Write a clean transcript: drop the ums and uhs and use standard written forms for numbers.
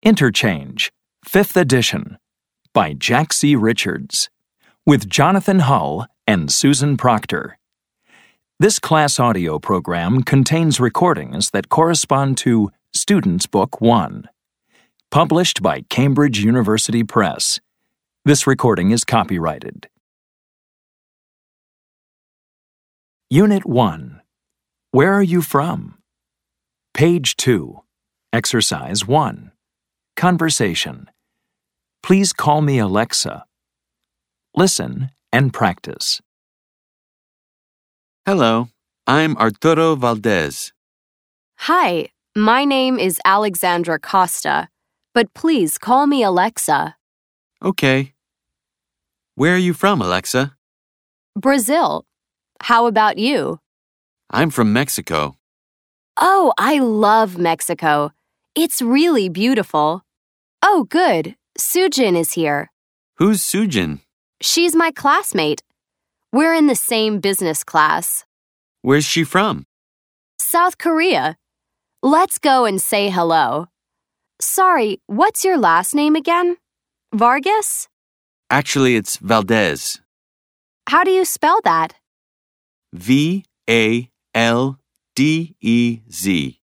Interchange, 5th edition, by Jack C. Richards, with Jonathan Hull and Susan Proctor. This class audio program contains recordings that correspond to Students' Book 1, published by Cambridge University Press. This recording is copyrighted. Unit 1. Where are you from? Page 2. Exercise 1. Conversation. Please call me Alexa. Listen and practice. Hello, I'm Arturo Valdez. Hi, my name is Alexandra Costa, but please call me Alexa. Okay. Where are you from, Alexa? Brazil. How about you? I'm from Mexico. Oh, I love Mexico. It's really beautiful. Oh, good. Sujin is here. Who's Sujin? She's my classmate. We're in the same business class. Where's she from? South Korea. Let's go and say hello. Sorry, what's your last name again? Vargas? Actually, it's Valdez. How do you spell that? Valdez.